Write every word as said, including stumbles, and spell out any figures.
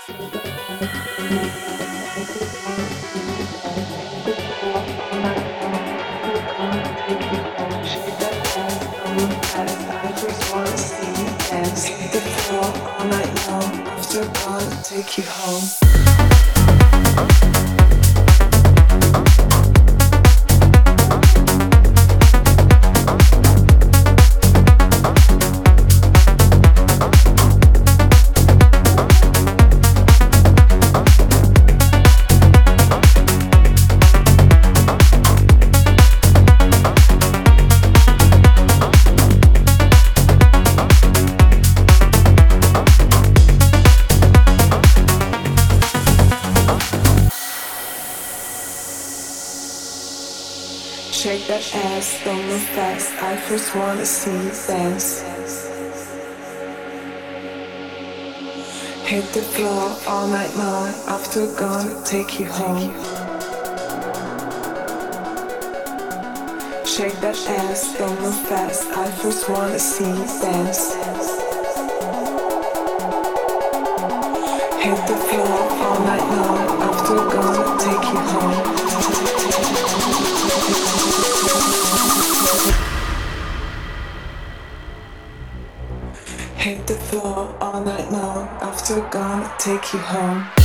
Take you home. Shake that ass, don't move fast. I first wanna see you dance. Hit the floor all night long. After gonna take you home. Shake that ass, don't move fast. I first wanna see you dance. Hit the floor all night long. After gonna take you home. Hit the floor all night long. After gonna take you home.